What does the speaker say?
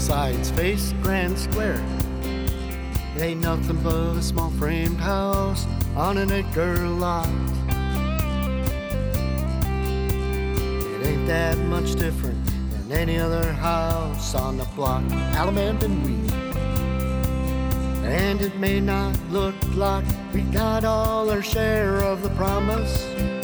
Sides face grand square. It ain't nothing but a small framed house on an acre lot. It ain't that much different than any other house on the block. Alabama and wheat. And it may not look like we got all our share of the promise,